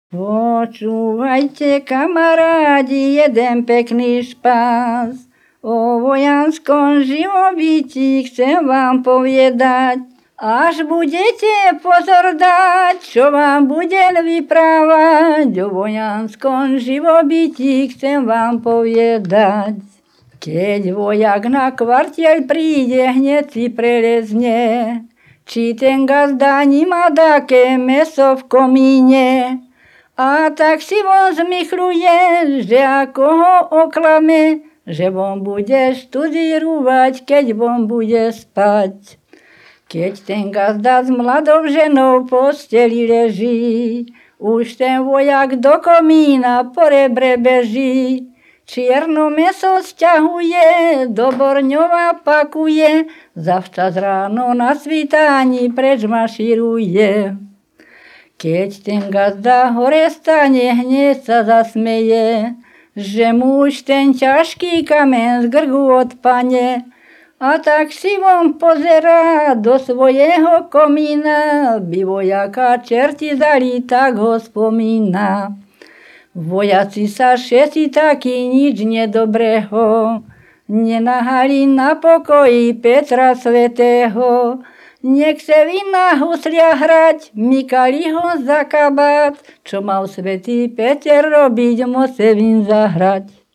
Počúvajte, kamarádi, jeden pekný špás. O vojanskom živobytí chcem vám povedať. Až budete pozor dať, čo vám budem vyprávať. O vojanskom živobytí chcem vám povedať. Keď vojak na kvartiel príde, hneď si prelezne, či ten gazda nemá také mäso v komíne. A tak si von zmychluje, že ako ho oklame, že von bude študírovať, keď von bude spať. Keď ten gazda s mladou ženou v posteli leží, už ten vojak do komína po rebre beží. Čierno mäso sťahuje, do Borňova pakuje, zavčas ráno na svítaní preč mašíruje. Keď ten gazda hore stane, hneď sa zasmeje, že mu už ten ťažký kamen z grgu odpane. A tak si von pozerá do svojho komína, by vojaka čerti dali, tak ho spomína. Vojaci sa všetci takí nič nedobrého nenahali na pokoji Petra Svätého. Nechce na huslia hrať, mykali ho za kabát, čo mal svätý Peter robiť, musel im zahrať.